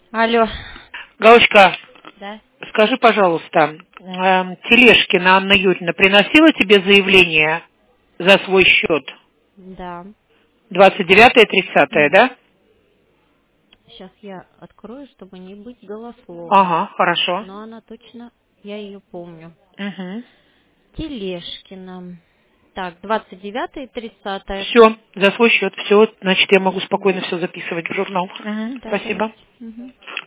Алло. Галочка, Да. скажи, пожалуйста, Телешкина Анна Юрьевна приносила тебе заявление за свой счет? Да. 29-е, 30-е, да? Сейчас я открою, чтобы не быть голословной. Ага, хорошо. Но она точно, я ее помню. Угу. Телешкина. Так, 29-е, 30-е. Все, за свой счет, все, значит, я могу спокойно все записывать в журнал. Угу, Так, спасибо. давайте. Угу.